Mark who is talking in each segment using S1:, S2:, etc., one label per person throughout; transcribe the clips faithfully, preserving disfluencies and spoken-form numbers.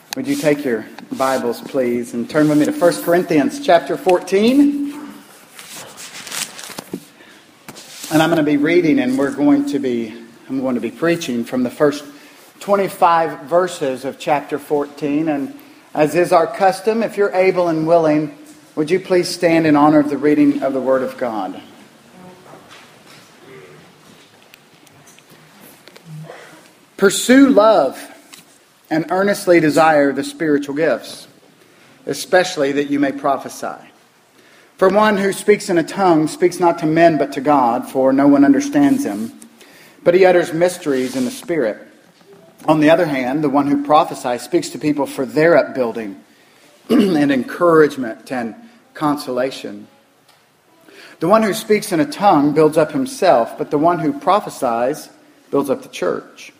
S1: Would you take your Bibles, please, and turn with me to First Corinthians chapter fourteen. And I'm going to be reading, and we're going to be, I'm going to be preaching from the first twenty-five verses of chapter fourteen. And as is our custom, if you're able and willing, would you please stand in honor of the reading of the Word of God? Pursue love and earnestly desire the spiritual gifts, especially that you may prophesy. For one who speaks in a tongue speaks not to men but to God, for no one understands him. But he utters mysteries in the Spirit. On the other hand, the one who prophesies speaks to people for their upbuilding and encouragement and consolation. The one who speaks in a tongue builds up himself, but the one who prophesies builds up the church.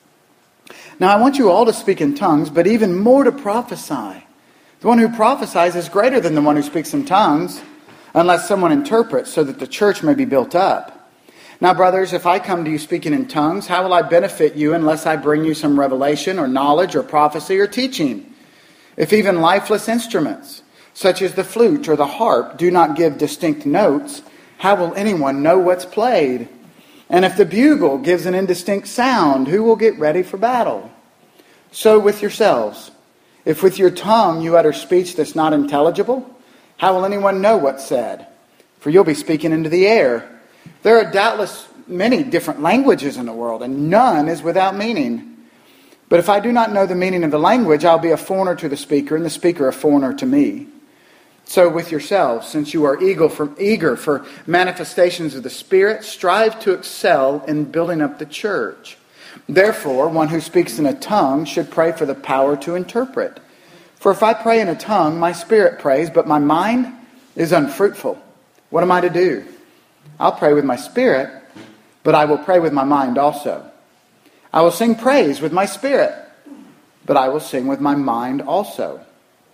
S1: Now I want you all to speak in tongues, but even more to prophesy. The one who prophesies is greater than the one who speaks in tongues, unless someone interprets, so that the church may be built up. Now, brothers, if I come to you speaking in tongues, how will I benefit you unless I bring you some revelation or knowledge or prophecy or teaching? If even lifeless instruments, such as the flute or the harp, do not give distinct notes, how will anyone know what's played? And if the bugle gives an indistinct sound, who will get ready for battle? So with yourselves, if with your tongue you utter speech that's not intelligible, how will anyone know what's said? For you'll be speaking into the air. There are doubtless many different languages in the world, and none is without meaning. But if I do not know the meaning of the language, I'll be a foreigner to the speaker, and the speaker a foreigner to me. So with yourselves, since you are eager for, eager for manifestations of the Spirit, strive to excel in building up the church. Therefore, one who speaks in a tongue should pray for the power to interpret. For if I pray in a tongue, my spirit prays, but my mind is unfruitful. What am I to do? I'll pray with my spirit, but I will pray with my mind also. I will sing praise with my spirit, but I will sing with my mind also.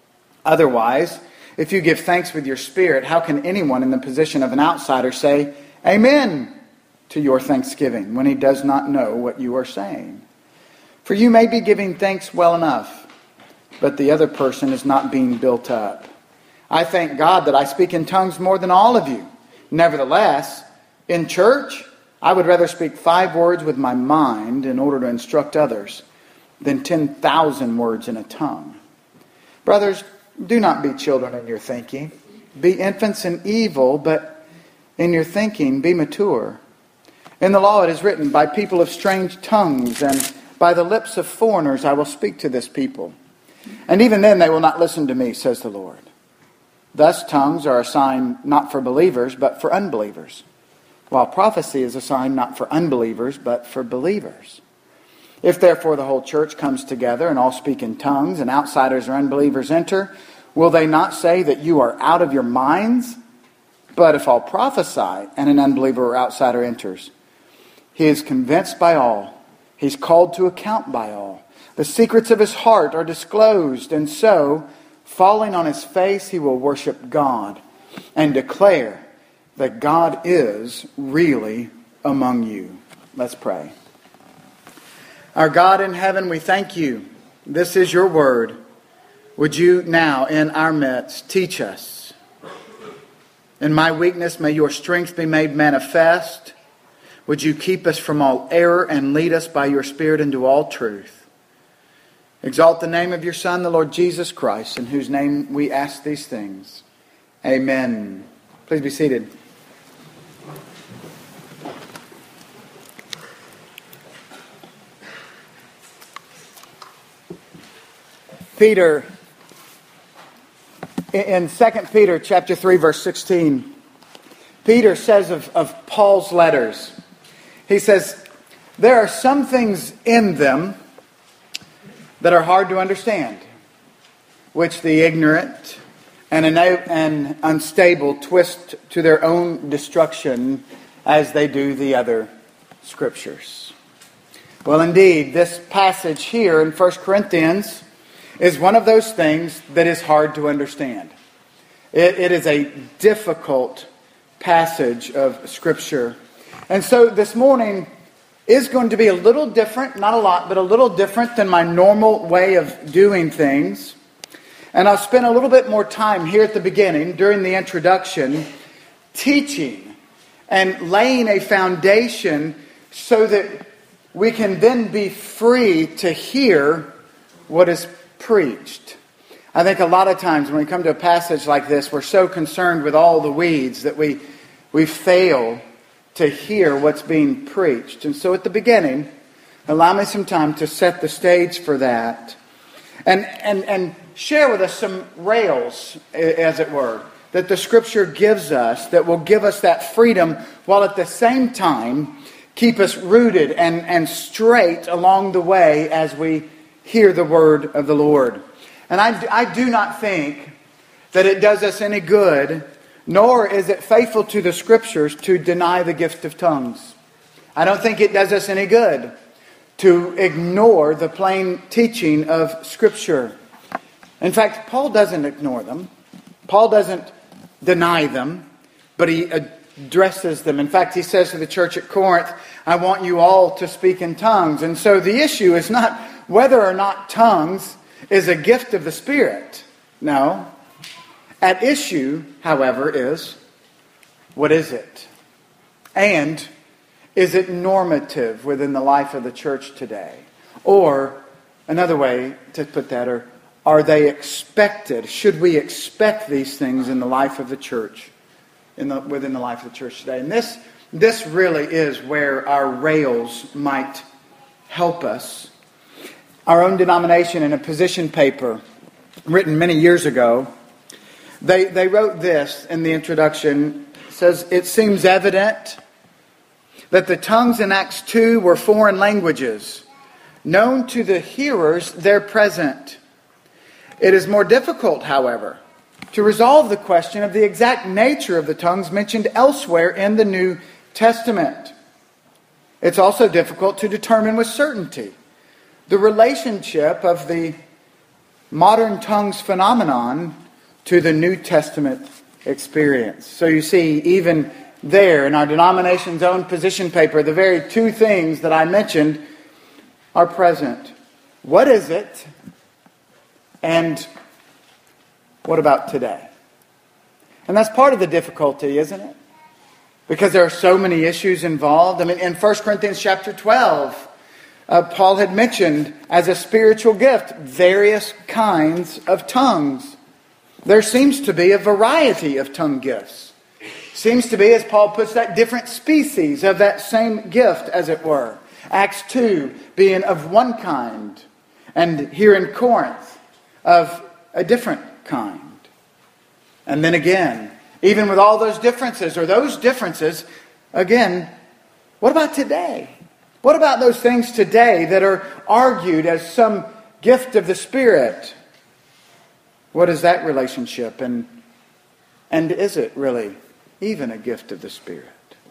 S1: Otherwise, if you give thanks with your spirit, how can anyone in the position of an outsider say, Amen, to your thanksgiving, when he does not know what you are saying? For you may be giving thanks well enough, but the other person is not being built up. I thank God that I speak in tongues more than all of you. Nevertheless, in church, I would rather speak five words with my mind in order to instruct others than ten thousand words in a tongue. Brothers, do not be children in your thinking. Be infants in evil, but in your thinking be mature. In the law it is written, by people of strange tongues and by the lips of foreigners I will speak to this people. And even then they will not listen to me, says the Lord. Thus tongues are a sign not for believers, but for unbelievers, while prophecy is a sign not for unbelievers, but for believers. If therefore the whole church comes together and all speak in tongues, and outsiders or unbelievers enter, will they not say that you are out of your minds? But if all prophesy and an unbeliever or outsider enters, he is convinced by all. He's called to account by all. The secrets of his heart are disclosed, and so, falling on his face, he will worship God and declare that God is really among you. Let's pray. Our God in heaven, we thank you. This is your word. Would you now, in our midst, teach us? In my weakness, may your strength be made manifest. Would you keep us from all error and lead us by your Spirit into all truth? Exalt the name of your Son, the Lord Jesus Christ, in whose name we ask these things. Amen. Please be seated. Peter, in Second Peter chapter three, verse sixteen, Peter says of, of Paul's letters, he says, there are some things in them that are hard to understand, which the ignorant and, and unstable twist to their own destruction as they do the other scriptures. Well, indeed, this passage here in First Corinthians is one of those things that is hard to understand. It, it is a difficult passage of Scripture. And so this morning, is going to be a little different, not a lot, but a little different than my normal way of doing things. And I'll spend a little bit more time here at the beginning, during the introduction, teaching and laying a foundation so that we can then be free to hear what is preached. I think a lot of times when we come to a passage like this, we're so concerned with all the weeds that we, we fail to hear what's being preached. And so at the beginning, allow me some time to set the stage for that and, and, and share with us some rails, as it were, that the Scripture gives us that will give us that freedom while at the same time keep us rooted and, and straight along the way as we hear the word of the Lord. And I, I do not think that it does us any good, nor is it faithful to the Scriptures to deny the gift of tongues. I don't think it does us any good to ignore the plain teaching of Scripture. In fact, Paul doesn't ignore them. Paul doesn't deny them, but he addresses them. In fact, he says to the church at Corinth, I want you all to speak in tongues. And so the issue is not whether or not tongues is a gift of the Spirit. No. At issue, however, is what is it? And is it normative within the life of the church today? Or another way to put that, or are they expected? Should we expect these things in the life of the church, in the, within the life of the church today? And this, this really is where our rails might help us. Our own denomination, in a position paper written many years ago, they, they wrote this in the introduction. It says, it seems evident that the tongues in Acts two were foreign languages, known to the hearers there present. It is more difficult, however, to resolve the question of the exact nature of the tongues mentioned elsewhere in the New Testament. It's also difficult to determine with certainty the relationship of the modern tongues phenomenon to the New Testament experience. So you see, even there in our denomination's own position paper, the very two things that I mentioned are present. What is it? And what about today? And that's part of the difficulty, isn't it? Because there are so many issues involved. I mean, in First Corinthians chapter twelve, uh, Paul had mentioned as a spiritual gift various kinds of tongues. There seems to be a variety of tongue gifts. Seems to be, as Paul puts that, different species of that same gift, as it were. Acts two being of one kind, and here in Corinth of a different kind. And then again, even with all those differences, or those differences, again, what about today? What about those things today that are argued as some gift of the Spirit? What is that relationship? And, and is it really even a gift of the Spirit?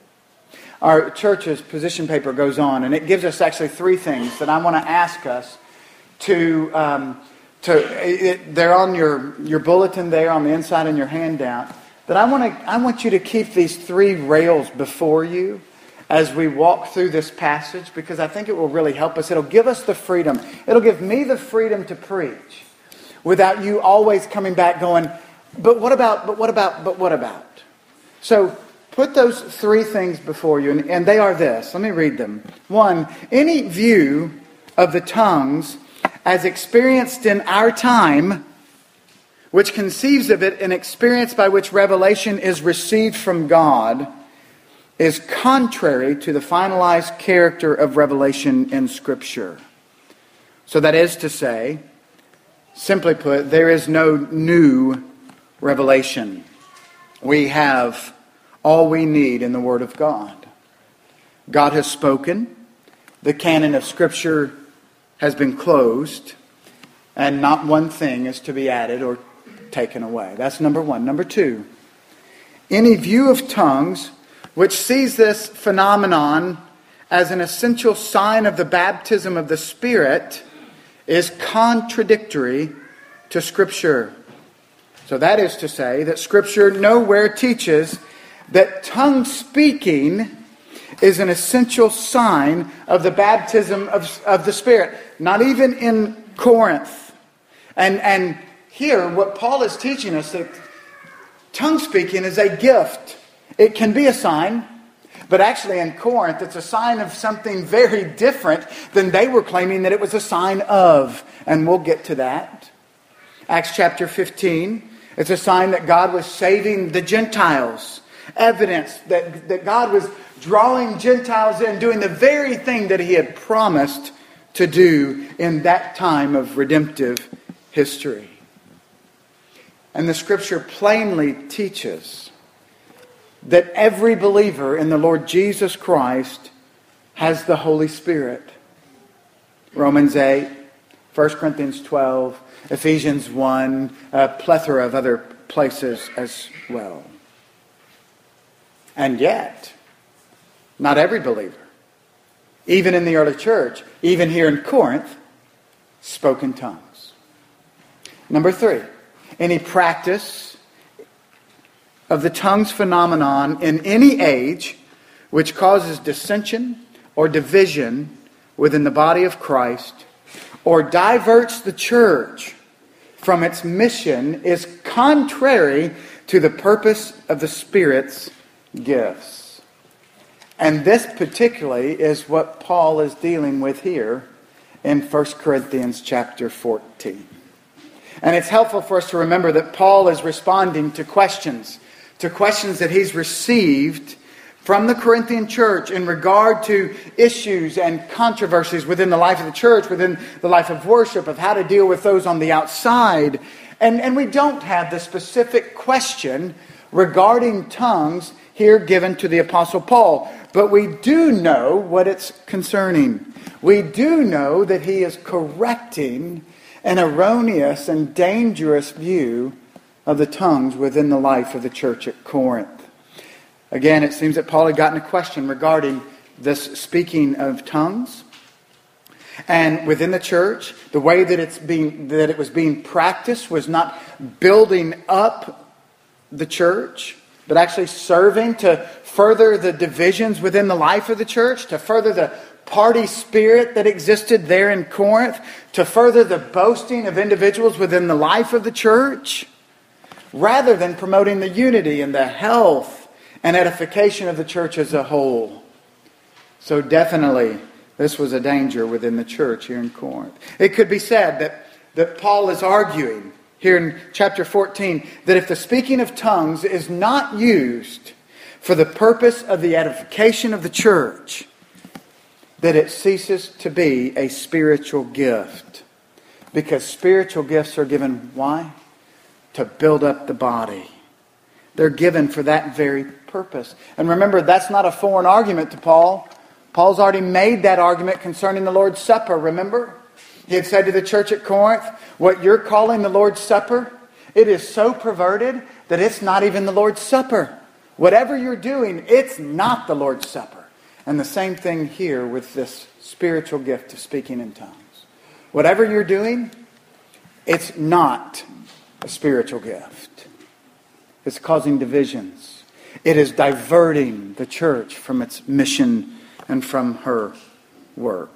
S1: Our church's position paper goes on, and it gives us actually three things that I want to ask us to... Um, To, it, they're on your, your bulletin there on the inside in your handout. But I want to I want you to keep these three rails before you as we walk through this passage, because I think it will really help us. It'll give us the freedom. It'll give me the freedom to preach without you always coming back going, but what about, but what about, but what about? So put those three things before you, and, and they are this. Let me read them. One, any view of the tongues as experienced in our time, which conceives of it an experience by which revelation is received from God, is contrary to the finalized character of revelation in Scripture. So that is to say, simply put, there is no new revelation. We have all we need in the Word of God. God has spoken. The canon of Scripture has been closed, and not one thing is to be added or taken away. That's number one. Number two, any view of tongues which sees this phenomenon as an essential sign of the baptism of the Spirit is contradictory to Scripture. So that is to say that Scripture nowhere teaches that tongue speaking is an essential sign of the baptism of, of the Spirit. Not even in Corinth. And, and here, what Paul is teaching us, that tongue speaking is a gift. It can be a sign. But actually in Corinth, it's a sign of something very different than they were claiming that it was a sign of. And we'll get to that. Acts chapter fifteen. It's a sign that God was saving the Gentiles. Evidence that, that God was drawing Gentiles in, doing the very thing that He had promised to do in that time of redemptive history. And the Scripture plainly teaches that every believer in the Lord Jesus Christ has the Holy Spirit. Romans eight, First Corinthians twelve, Ephesians one, a plethora of other places as well. And yet, not every believer, even in the early church, even here in Corinth, spoke in tongues. Number three, any practice of the tongues phenomenon in any age which causes dissension or division within the body of Christ or diverts the church from its mission is contrary to the purpose of the Spirit's gifts. And this particularly is what Paul is dealing with here in First Corinthians chapter fourteen. And it's helpful for us to remember that Paul is responding to questions, to questions that he's received from the Corinthian church in regard to issues and controversies within the life of the church, within the life of worship, of how to deal with those on the outside. And, and we don't have the specific question regarding tongues here given to the Apostle Paul. But we do know what it's concerning. We do know that he is correcting an erroneous and dangerous view of the tongues within the life of the church at Corinth. Again, it seems that Paul had gotten a question regarding this speaking of tongues. And within the church, the way that it's being that it was being practiced was not building up the church, but actually serving to further the divisions within the life of the church, to further the party spirit that existed there in Corinth, to further the boasting of individuals within the life of the church, rather than promoting the unity and the health and edification of the church as a whole. So definitely, this was a danger within the church here in Corinth. It could be said that, that Paul is arguing here in chapter fourteen that if the speaking of tongues is not used for the purpose of the edification of the church, that it ceases to be a spiritual gift. Because spiritual gifts are given, why? To build up the body. They're given for that very purpose. And remember, that's not a foreign argument to Paul. Paul's already made that argument concerning the Lord's Supper, remember? He had said to the church at Corinth, what you're calling the Lord's Supper, it is so perverted that it's not even the Lord's Supper. Whatever you're doing, it's not the Lord's Supper. And the same thing here with this spiritual gift of speaking in tongues. Whatever you're doing, it's not a spiritual gift. It's causing divisions. It is diverting the church from its mission and from her work.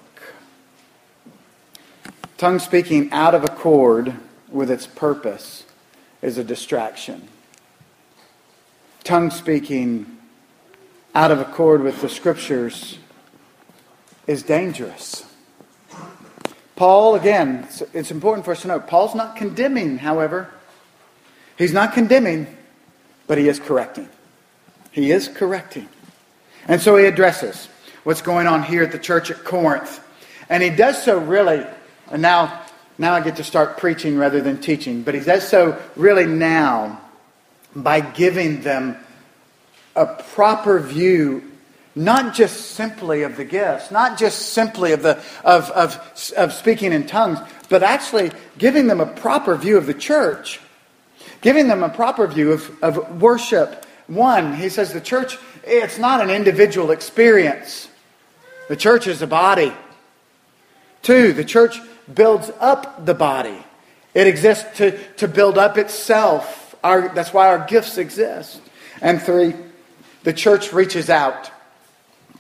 S1: Tongue speaking out of accord with its purpose is a distraction. Tongue speaking out of accord with the Scriptures is dangerous. Paul, again, it's important for us to note, Paul's not condemning, however. He's not condemning, but he is correcting. He is correcting. And so he addresses what's going on here at the church at Corinth. And he does so really, and now, now I get to start preaching rather than teaching, but he does so really now by giving them a proper view, not just simply of the gifts, not just simply of the of, of, of speaking in tongues, but actually giving them a proper view of the church, giving them a proper view of, of worship. One, he says the church, it's not an individual experience. The church is a body. Two, the church builds up the body. It exists to, to build up itself. Our, that's why our gifts exist. And three, the church reaches out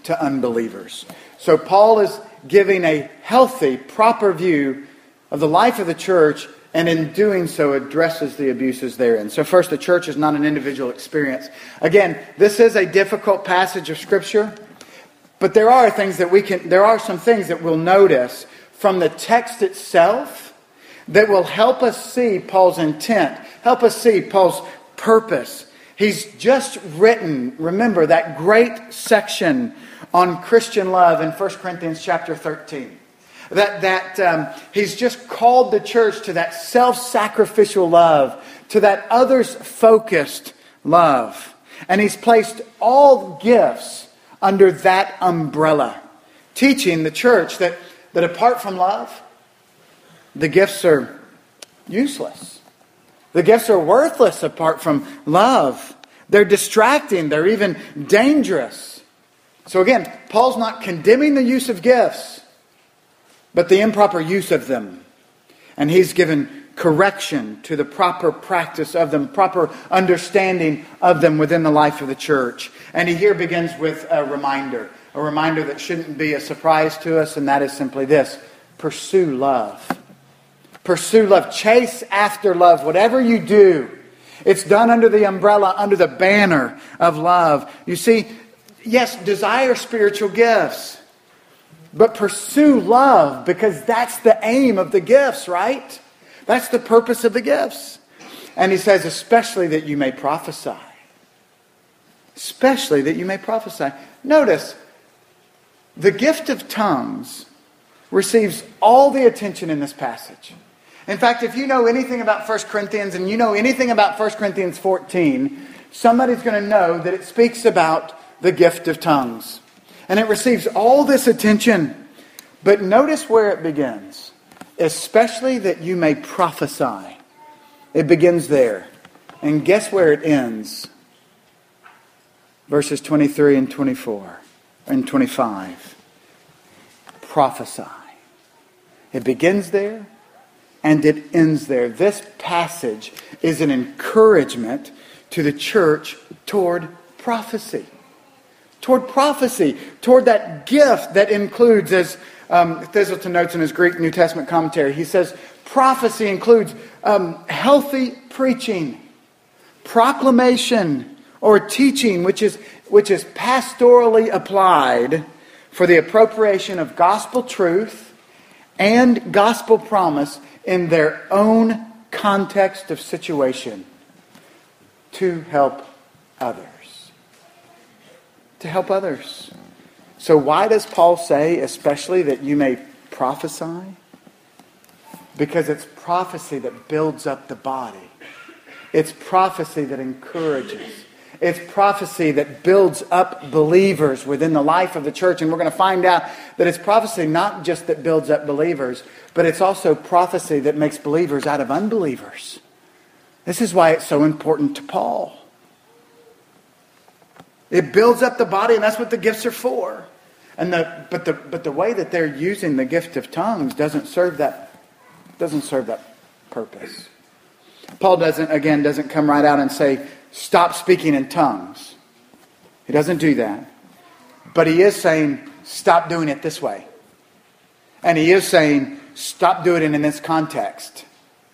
S1: to unbelievers. So Paul is giving a healthy, proper view of the life of the church, and in doing so addresses the abuses therein. So first, the church is not an individual experience. Again, this is a difficult passage of Scripture, but there are things that we can, there are some things that we'll notice from the text itself that will help us see Paul's intent, help us see Paul's purpose. He's just written, remember, that great section on Christian love in First Corinthians chapter thirteen. That, that um, he's just called the church to that self-sacrificial love, to that others-focused love. And he's placed all gifts under that umbrella, teaching the church that, that apart from love, the gifts are useless. The gifts are worthless apart from love. They're distracting. They're even dangerous. So again, Paul's not condemning the use of gifts, but the improper use of them. And he's given correction to the proper practice of them, proper understanding of them within the life of the church. And he here begins with a reminder, a reminder that shouldn't be a surprise to us, and that is simply this: pursue love. Pursue love. Chase after love. Whatever you do, it's done under the umbrella, under the banner of love. You see, yes, desire spiritual gifts, but pursue love, because that's the aim of the gifts, right? That's the purpose of the gifts. And he says, especially that you may prophesy. Especially that you may prophesy. Notice, the gift of tongues receives all the attention in this passage. In fact, if you know anything about First Corinthians and you know anything about First Corinthians fourteen, somebody's going to know that it speaks about the gift of tongues. And it receives all this attention. But notice where it begins. Especially that you may prophesy. It begins there. And guess where it ends? Verses twenty-three and twenty-four and twenty-five. Prophesy. It begins there and it ends there. This passage is an encouragement to the church toward prophecy. Toward prophecy, toward that gift that includes, as um, Thistleton notes in his Greek New Testament commentary, he says, prophecy includes um, healthy preaching, proclamation, or teaching, which is which is pastorally applied for the appropriation of gospel truth and gospel promise in their own context of situation to help others. To help others. So why does Paul say, especially that you may prophesy? Because it's prophecy that builds up the body. It's prophecy that encourages. It's prophecy that builds up believers within the life of the church. And we're going to find out that it's prophecy not just that builds up believers, but it's also prophecy that makes believers out of unbelievers. This is why it's so important to Paul. It builds up the body, and that's what the gifts are for. And the but the but the way that they're using the gift of tongues doesn't serve that doesn't serve that purpose. Paul doesn't again doesn't come right out and say, stop speaking in tongues. He doesn't do that. But he is saying, stop doing it this way. And he is saying, stop doing it in this context.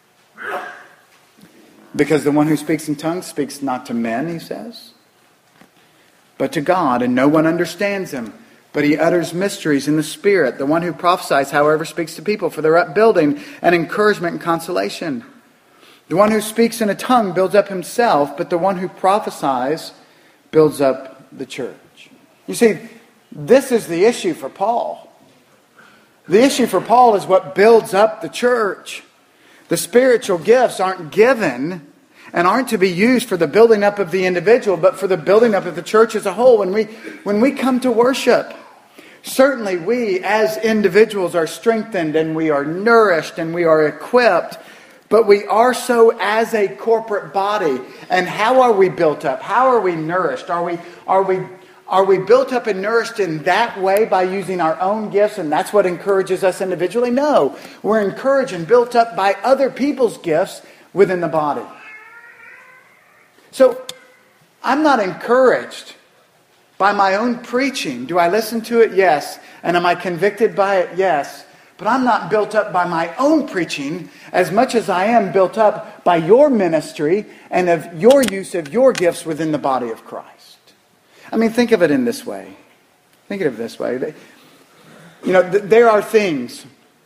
S1: Because the one who speaks in tongues speaks not to men, he says, but to God, and no one understands him. But he utters mysteries in the Spirit. The one who prophesies, however, speaks to people for their upbuilding and encouragement and consolation. The one who speaks in a tongue builds up himself, but the one who prophesies builds up the church. You see, this is the issue for Paul. The issue for Paul is what builds up the church. The spiritual gifts aren't given and aren't to be used for the building up of the individual, but for the building up of the church as a whole. When we when we come to worship, certainly we as individuals are strengthened and we are nourished and we are equipped, but we are so as a corporate body. And how are we built up? How are we nourished? Are we are we are we built up and nourished in that way by using our own gifts, and that's what encourages us individually? No. We're encouraged and built up by other people's gifts within the body. So, I'm not encouraged By my own preaching. Do I listen to it? Yes. And am I convicted by it? Yes. But I'm not built up by my own preaching as much as I am built up by your ministry and of your use of your gifts within the body of Christ. I mean, think of it in this way. Think of it this way. You know, th- there are things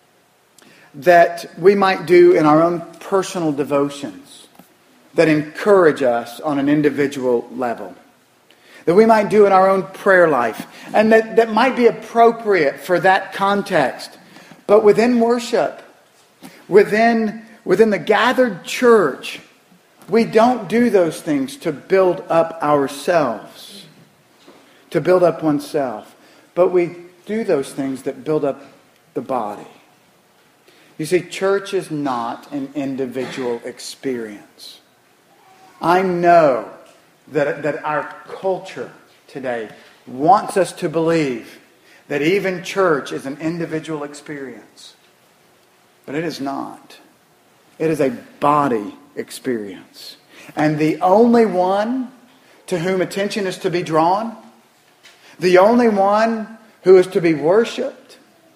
S1: that we might do in our own personal devotions that encourage us on an individual level. That we might do in our own prayer life. And that, that might be appropriate for that context. But within worship, within, within the gathered church, we don't do those things to build up ourselves. To build up oneself. But we do those things that build up the body. You see, church is not an individual experience. I know that, that our culture today wants us to believe that even church is an individual experience. But it is not. It is a body experience. And the only one to whom attention is to be drawn, the only one who is to be worshipped,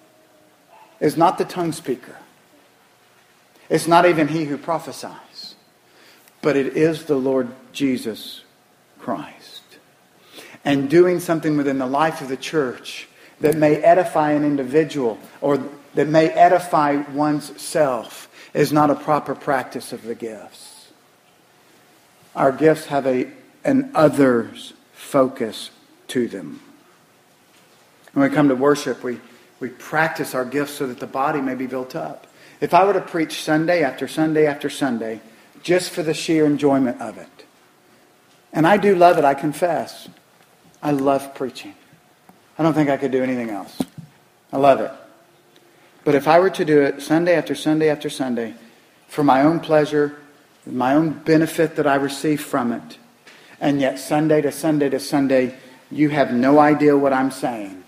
S1: is not the tongue speaker. It's not even he who prophesies. But it is the Lord Jesus Christ. And doing something within the life of the church that may edify an individual or that may edify one's self is not a proper practice of the gifts. Our gifts have a an others focus to them. When we come to worship, we, we practice our gifts so that the body may be built up. If I were to preach Sunday after Sunday after Sunday, just for the sheer enjoyment of it, and I do love it, I confess. I love preaching. I don't think I could do anything else. I love it. But if I were to do it Sunday after Sunday after Sunday, for my own pleasure, my own benefit that I receive from it, and yet Sunday to Sunday to Sunday, you have no idea what I'm saying,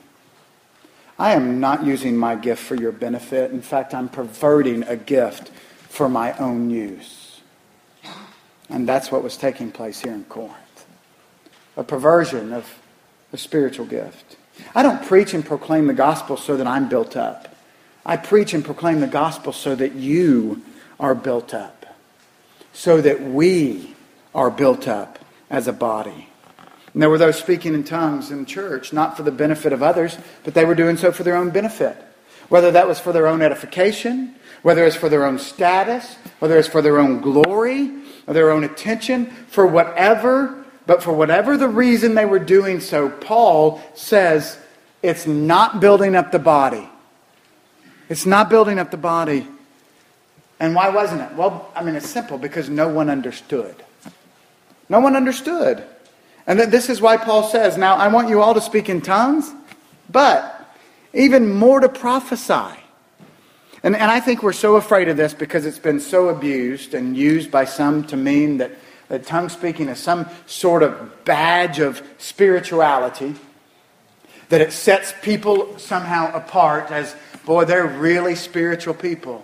S1: I am not using my gift for your benefit. In fact, I'm perverting a gift for my own use. And that's what was taking place here in Corinth. A perversion of a spiritual gift. I don't preach and proclaim the gospel so that I'm built up. I preach and proclaim the gospel so that you are built up. So that we are built up as a body. And there were those speaking in tongues in church, not for the benefit of others, but they were doing so for their own benefit. Whether that was for their own edification, whether it's for their own status, whether it's for their own glory, or their own attention, for whatever, but for whatever the reason they were doing so, Paul says it's not building up the body. It's not building up the body. And why wasn't it? Well, I mean, it's simple, because no one understood. No one understood. And this is why Paul says, now I want you all to speak in tongues, but even more to prophesy. And, and I think we're so afraid of this because it's been so abused and used by some to mean that, that tongue speaking is some sort of badge of spirituality, that it sets people somehow apart as, boy, they're really spiritual people.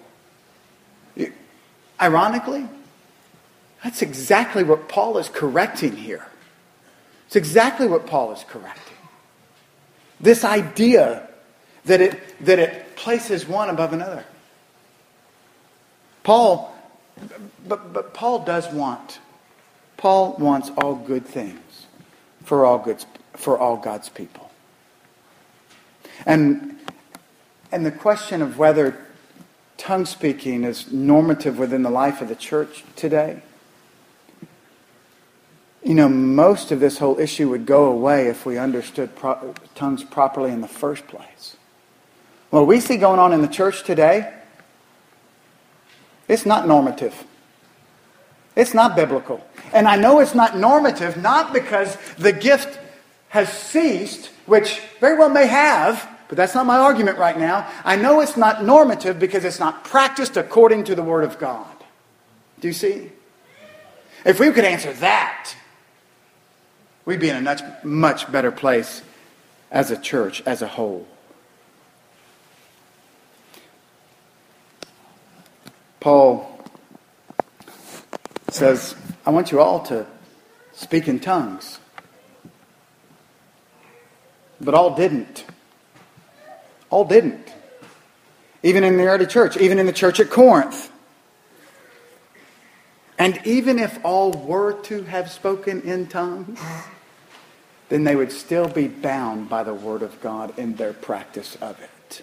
S1: Ironically, that's exactly what Paul is correcting here. It's exactly what Paul is correcting. This idea that it, that it places one above another. Paul, but, but Paul does want, Paul wants all good things for all good, for all God's people. And, and the question of whether tongue speaking is normative within the life of the church today, you know, most of this whole issue would go away if we understood pro- tongues properly in the first place. What we see going on in the church today, it's not normative. It's not biblical. And I know it's not normative, not because the gift has ceased, which very well may have, but that's not my argument right now. I know it's not normative because it's not practiced according to the Word of God. Do you see? If we could answer that, we'd be in a much, much better place as a church, as a whole. Paul says, I want you all to speak in tongues. but all didn't. All didn't. Even in the early church, even in the church at Corinth. And even if all were to have spoken in tongues, then they would still be bound by the Word of God in their practice of it.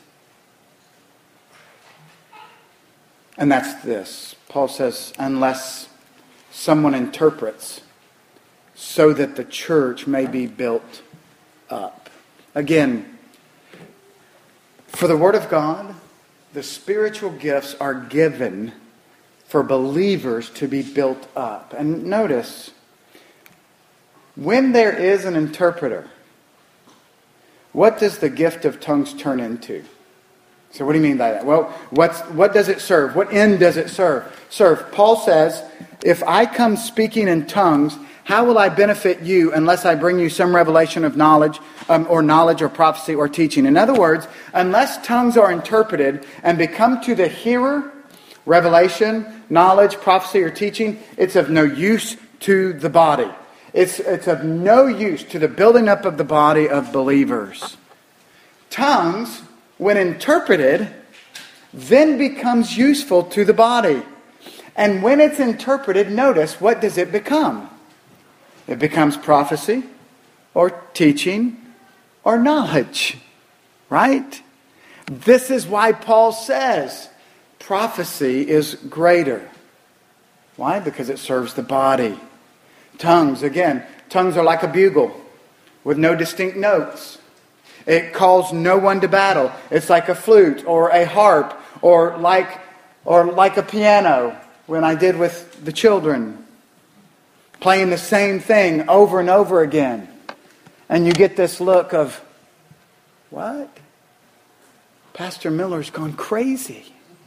S1: And that's this. Paul says, unless someone interprets so that the church may be built up. Again, for the Word of God, the spiritual gifts are given for believers to be built up. And notice, when there is an interpreter, what does the gift of tongues turn into? So what do you mean by that? Well, what's, what does it serve? What end does it serve? Serve. Paul says, if I come speaking in tongues, how will I benefit you unless I bring you some revelation of knowledge um, or knowledge or prophecy or teaching? In other words, unless tongues are interpreted and become to the hearer revelation, knowledge, prophecy, or teaching, it's of no use to the body. It's, it's of no use to the building up of the body of believers. Tongues, when interpreted, then becomes useful to the body. And when it's interpreted, notice, what does it become? It becomes prophecy, or teaching, or knowledge. Right? This is why Paul says prophecy is greater. Why? Because it serves the body. Tongues, again, tongues are like a bugle with no distinct notes. It calls no one to battle. It's like a flute or a harp or like or like a piano when I did with the children. Playing the same thing over and over again. And you get this look of, what? Pastor Miller's gone crazy.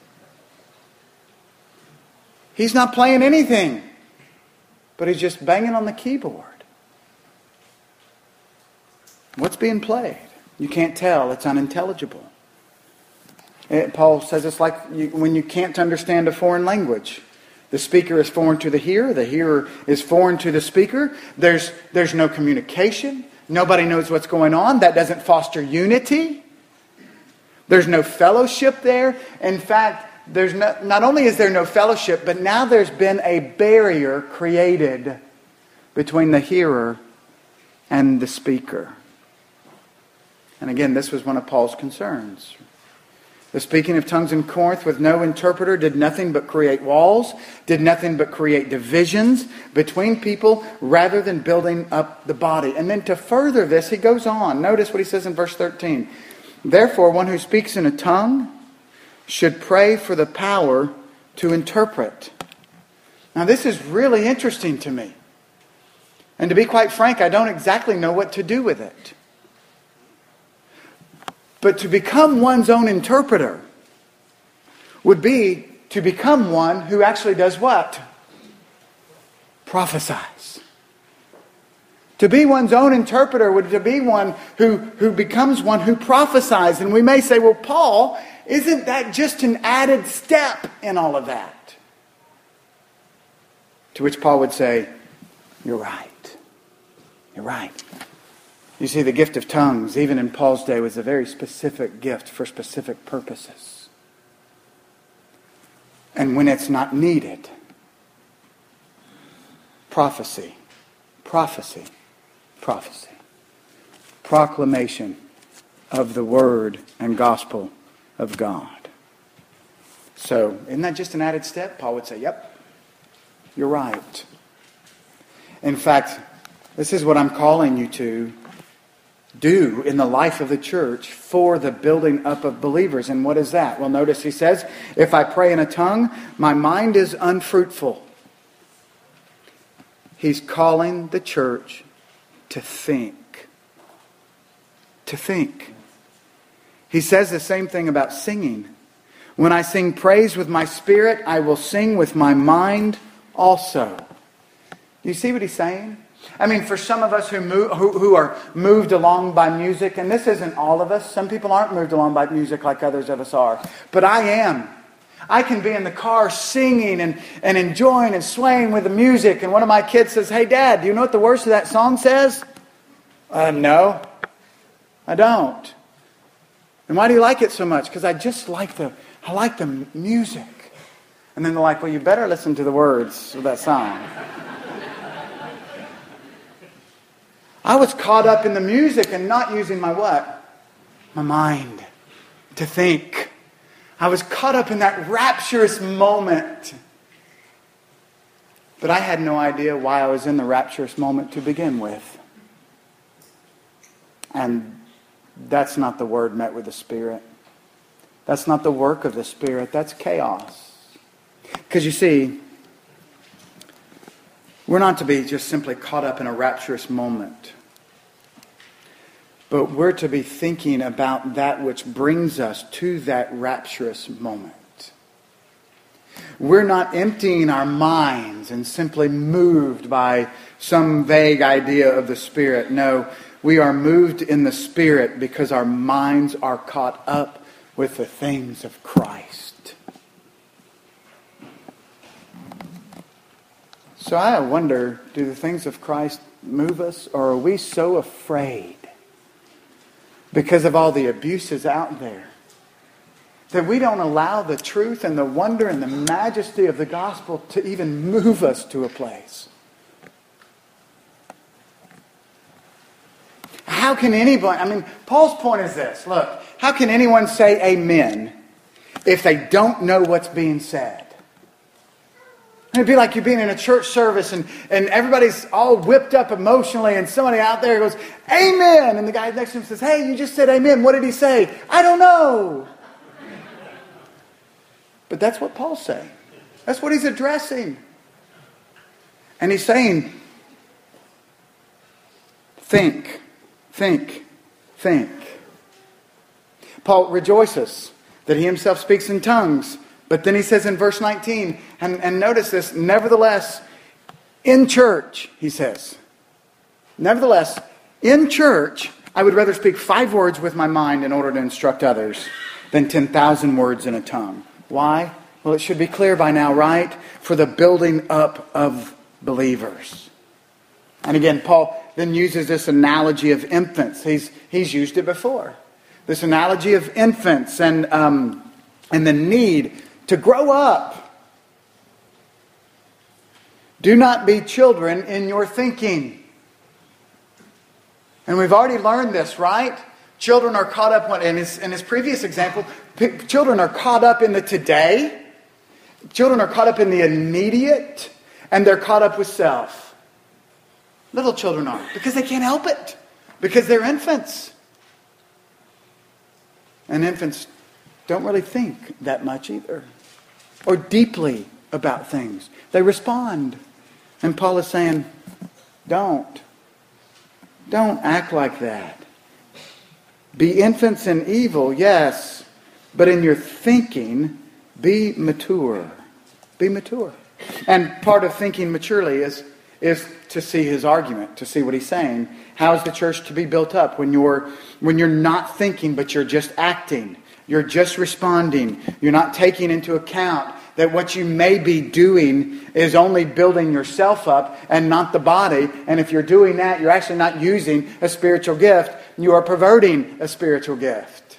S1: He's not playing anything, but he's just banging on the keyboard. What's being played? You can't tell. It's unintelligible. It, Paul says it's like you, when you can't understand a foreign language. The speaker is foreign to the hearer. The hearer is foreign to the speaker. There's, there's no communication. Nobody knows what's going on. That doesn't foster unity. There's no fellowship there. In fact, there's no, not only is there no fellowship, but now there's been a barrier created between the hearer and the speaker. And again, this was one of Paul's concerns. The speaking of tongues in Corinth with no interpreter did nothing but create walls, did nothing but create divisions between people rather than building up the body. And then to further this, he goes on. Notice what he says in verse thirteen. Therefore, one who speaks in a tongue should pray for the power to interpret. Now, this is really interesting to me. And to be quite frank, I don't exactly know what to do with it. But to become one's own interpreter would be to become one who actually does what? Prophesies. To be one's own interpreter would to be one who, who becomes one who prophesies. And we may say, well, Paul, isn't that just an added step in all of that? To which Paul would say, you're right. You're right. You see, the gift of tongues, even in Paul's day, was a very specific gift for specific purposes. And when it's not needed, prophecy, prophecy, prophecy, proclamation of the word and gospel of God. So, isn't that just an added step? Paul would say, yep, you're right. In fact, this is what I'm calling you to do in the life of the church for the building up of believers. And what is that? Well, notice he says, if I pray in a tongue, my mind is unfruitful. He's calling the church to think. To think. He says the same thing about singing. When I sing praise with my spirit, I will sing with my mind also. Do you see what he's saying? I mean, for some of us who, move, who who are moved along by music, and this isn't all of us. Some people aren't moved along by music like others of us are. But I am. I can be in the car singing and, and enjoying and swaying with the music. And one of my kids says, hey, Dad, do you know what the words of that song says? Uh, no. I don't. And why do you like it so much? Because I just like the, I like the music. And then they're like, well, you better listen to the words of that song. I was caught up in the music and not using my what? My mind to think. I was caught up in that rapturous moment. But I had no idea why I was in the rapturous moment to begin with. And that's not the word met with the Spirit. That's not the work of the Spirit. That's chaos. Because you see, we're not to be just simply caught up in a rapturous moment. But we're to be thinking about that which brings us to that rapturous moment. We're not emptying our minds and simply moved by some vague idea of the Spirit. No, we are moved in the Spirit because our minds are caught up with the things of Christ. So I wonder, do the things of Christ move us, or are we so afraid because of all the abuses out there that we don't allow the truth and the wonder and the majesty of the gospel to even move us to a place? How can anyone, I mean, Paul's point is this. Look, how can anyone say amen if they don't know what's being said? It'd be like you're being in a church service and, and everybody's all whipped up emotionally and somebody out there goes, amen. And the guy next to him says, hey, you just said amen. What did he say? I don't know. But that's what Paul's saying. That's what he's addressing. And he's saying, think, think, think. Paul rejoices that he himself speaks in tongues. But then he says in verse nineteen, and, and notice this, nevertheless, in church, he says, nevertheless, in church, I would rather speak five words with my mind in order to instruct others than ten thousand words in a tongue. Why? Well, it should be clear by now, right? For the building up of believers. And again, Paul then uses this analogy of infants. He's, he's used it before. This analogy of infants and, um, and the need to grow up. Do not be children in your thinking. And we've already learned this, right? Children are caught up, in his, in his previous example, children are caught up in the today. Children are caught up in the immediate. And they're caught up with self. Little children are. Because they can't help it. Because they're infants. And infants don't really think that much either. Or deeply about things. They respond. And Paul is saying, don't. Don't act like that. Be infants in evil, yes. But in your thinking, be mature. Be mature. And part of thinking maturely is, is to see his argument, to see what he's saying. How is the church to be built up when you're, when you're not thinking, but you're just acting? You're just responding. You're not taking into account that what you may be doing is only building yourself up and not the body. And if you're doing that, you're actually not using a spiritual gift. You are perverting a spiritual gift.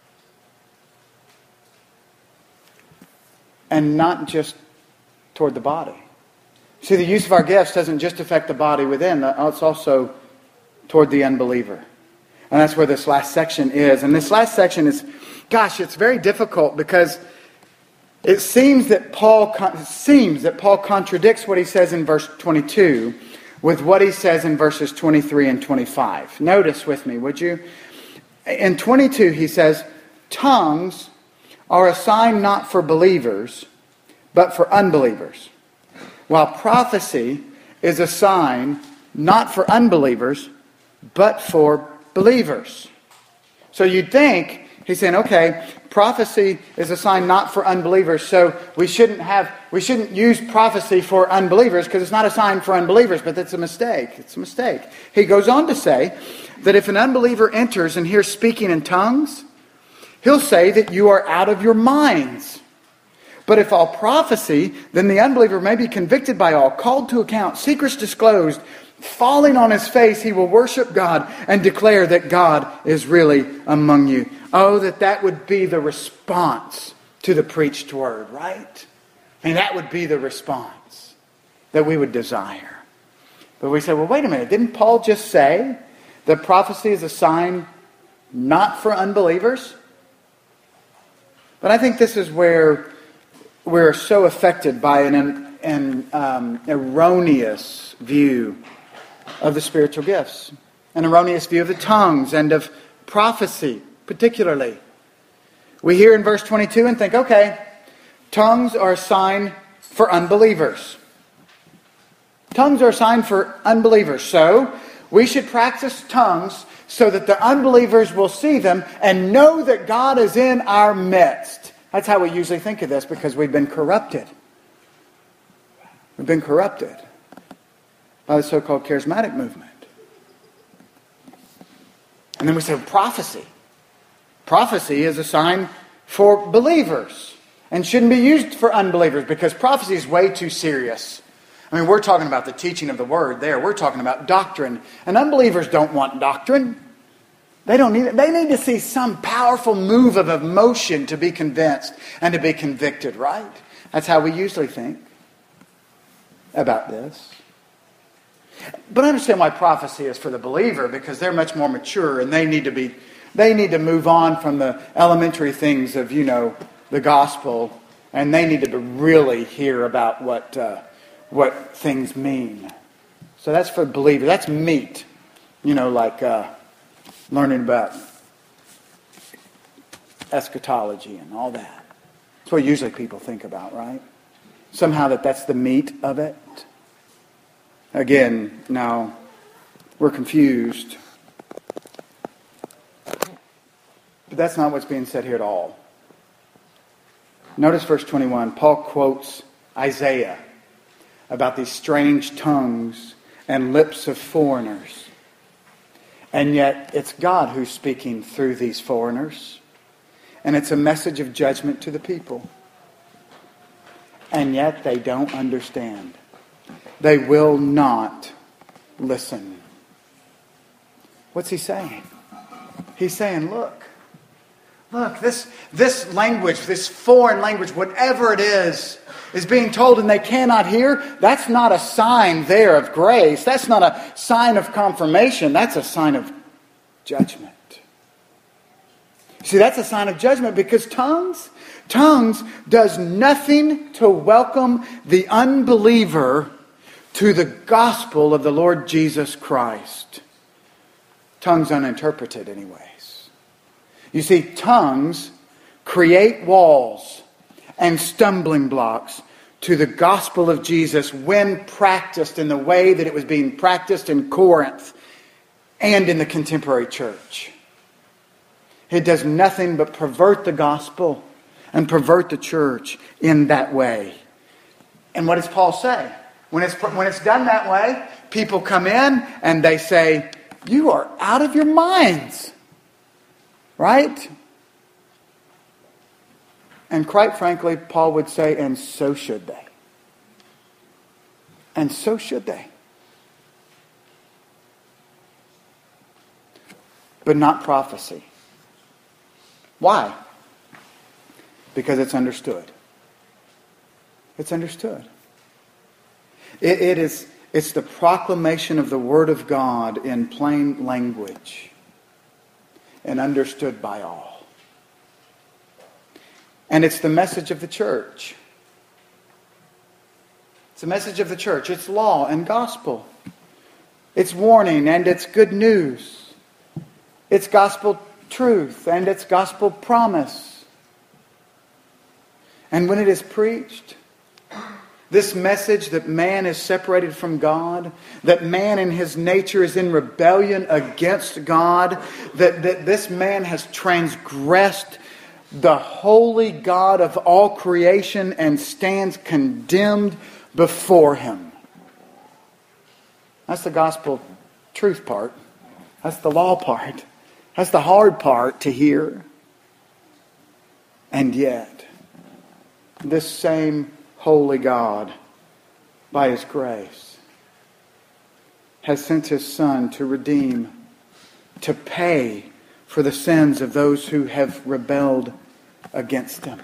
S1: And not just toward the body. See, the use of our gifts doesn't just affect the body within. It's also toward the unbeliever. And that's where this last section is. And this last section is, gosh, it's very difficult because it seems that Paul it seems that Paul contradicts what he says in verse twenty-two with what he says in verses twenty-three and twenty-five. Notice with me, would you? In twenty-two, he says, tongues are a sign not for believers, but for unbelievers. While prophecy is a sign not for unbelievers, but for believers. So you'd think, he's saying, okay, prophecy is a sign not for unbelievers, so we shouldn't have, we shouldn't use prophecy for unbelievers because it's not a sign for unbelievers, but that's a mistake. It's a mistake. He goes on to say that if an unbeliever enters and hears speaking in tongues, he'll say that you are out of your minds. But if all prophecy, then the unbeliever may be convicted by all, called to account, secrets disclosed, falling on his face, he will worship God and declare that God is really among you. Oh, that that would be the response to the preached word, right? I mean, that would be the response that we would desire. But we say, well, wait a minute. Didn't Paul just say that prophecy is a sign not for unbelievers? But I think this is where we're so affected by an, an um, erroneous view of the spiritual gifts. An erroneous view of the tongues and of prophecy, particularly. We hear in verse twenty-two and think, okay, tongues are a sign for unbelievers. Tongues are a sign for unbelievers. So, we should practice tongues so that the unbelievers will see them and know that God is in our midst. That's how we usually think of this, because we've been corrupted. We've been corrupted by the so-called charismatic movement. And then we say prophecy. Prophecy is a sign for believers and shouldn't be used for unbelievers, because prophecy is way too serious. I mean, we're talking about the teaching of the word there. We're talking about doctrine. And unbelievers don't want doctrine. They don't need it. They need to see some powerful move of emotion to be convinced and to be convicted, right? That's how we usually think about this. But I understand why prophecy is for the believer, because they're much more mature and they need to be, they need to move on from the elementary things of, you know, the gospel, and they need to really hear about what uh, what things mean. So that's for believers. That's meat. You know, like uh, learning about eschatology and all that. That's what usually people think about, right? Somehow that that's the meat of it. Again, now, we're confused. But that's not what's being said here at all. Notice verse twenty-one. Paul quotes Isaiah about these strange tongues and lips of foreigners. And yet, it's God who's speaking through these foreigners. And it's a message of judgment to the people. And yet, they don't understand. They will not listen. What's he saying? He's saying, look, look, this, this language, this foreign language, whatever it is, is being told and they cannot hear. That's not a sign there of grace. That's not a sign of confirmation. That's a sign of judgment. See, that's a sign of judgment, because tongues, tongues does nothing to welcome the unbeliever to the gospel of the Lord Jesus Christ. Tongues uninterpreted anyways. You see, tongues create walls and stumbling blocks to the gospel of Jesus when practiced in the way that it was being practiced in Corinth and in the contemporary church. It does nothing but pervert the gospel and pervert the church in that way. And what does Paul say? When it's, when it's done that way, people come in and they say, you are out of your minds. Right? And quite frankly, Paul would say, and so should they. And so should they. But not prophecy. Why? Because it's understood. It's understood. It, it is, it's the proclamation of the Word of God in plain language and understood by all. And it's the message of the church. It's the message of the church. It's law and gospel. It's warning and it's good news. It's gospel truth and it's gospel promise. And when it is preached, this message that man is separated from God, that man in his nature is in rebellion against God, that, that this man has transgressed the holy God of all creation and stands condemned before Him. That's the gospel truth part. That's the law part. That's the hard part to hear. And yet, this same holy God, by His grace, has sent His Son to redeem, to pay for the sins of those who have rebelled against Him.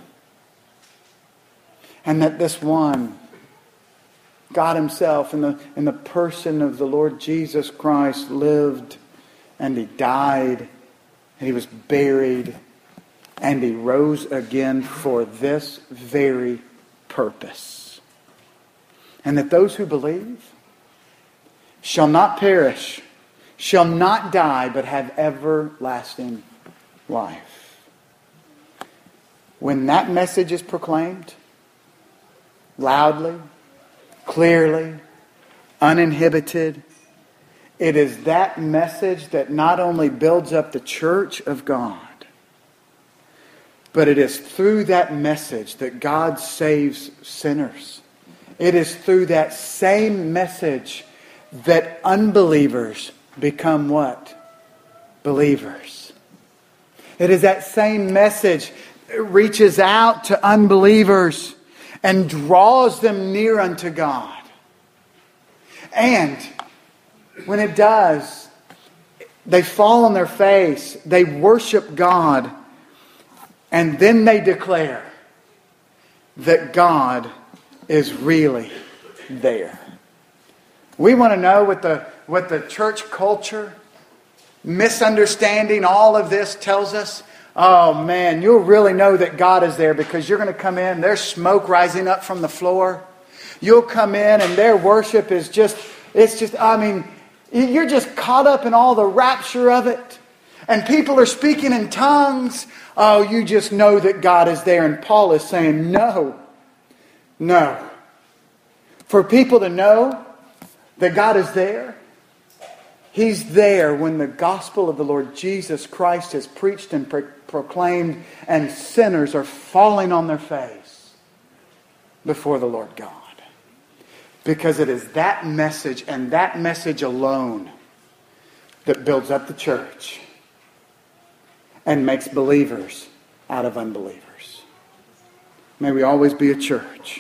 S1: And that this one, God Himself, in the, in the person of the Lord Jesus Christ, lived and He died and He was buried and He rose again for this very purpose. And that those who believe shall not perish, shall not die, but have everlasting life. When that message is proclaimed, loudly, clearly, uninhibited, it is that message that not only builds up the church of God, but it is through that message that God saves sinners. It is through that same message that unbelievers become what? Believers. It is that same message that reaches out to unbelievers and draws them near unto God. And when it does, they fall on their face, they worship God, and then they declare that God is really there. We want to know what the, what the church culture, misunderstanding all of this, tells us. Oh man, you'll really know that God is there because you're going to come in, there's smoke rising up from the floor. You'll come in and their worship is just, it's just, I mean, you're just caught up in all the rapture of it. And people are speaking in tongues. Oh, you just know that God is there. And Paul is saying, no, no. For people to know that God is there, He's there when the gospel of the Lord Jesus Christ is preached and pro- proclaimed and sinners are falling on their face before the Lord God. Because it is that message and that message alone that builds up the church and makes believers out of unbelievers. May we always be a church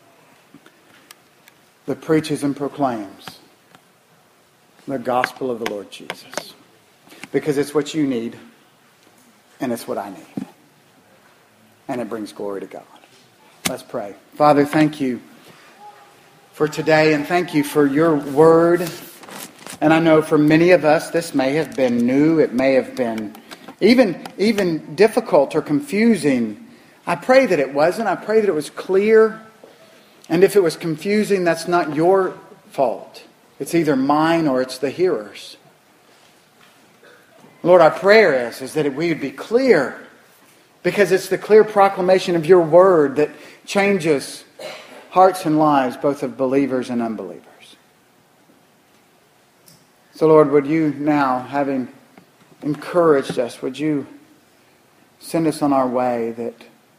S1: that preaches and proclaims the gospel of the Lord Jesus. Because it's what you need, and it's what I need. And it brings glory to God. Let's pray. Father, thank you for today, and thank you for your word. And I know for many of us, this may have been new. It may have been even, even difficult or confusing. I pray that it wasn't. I pray that it was clear. And if it was confusing, that's not your fault. It's either mine or it's the hearer's. Lord, our prayer is, is that we would be clear, because it's the clear proclamation of your word that changes hearts and lives, both of believers and unbelievers. So Lord, would you now, having encouraged us, would you send us on our way, that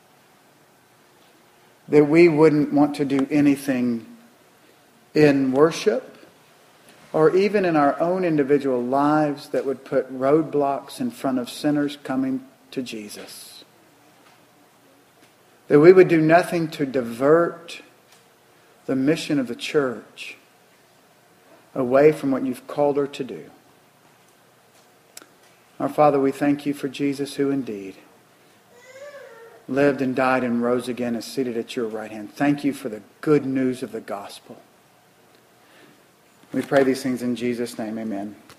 S1: that we wouldn't want to do anything in worship or even in our own individual lives that would put roadblocks in front of sinners coming to Jesus. That we would do nothing to divert the mission of the church away from what you've called her to do. Our Father, we thank you for Jesus, who indeed lived and died and rose again and is seated at your right hand. Thank you for the good news of the gospel. We pray these things in Jesus' name. Amen.